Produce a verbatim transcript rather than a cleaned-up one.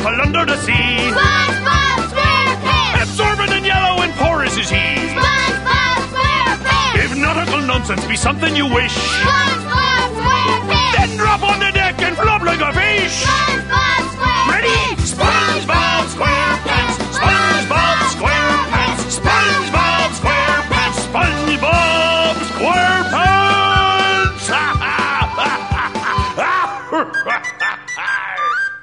sparkle under the sea. SpongeBob SquarePants! Absorbent and yellow and porous is he. SpongeBob SquarePants! If nautical nonsense be something you wish, SpongeBob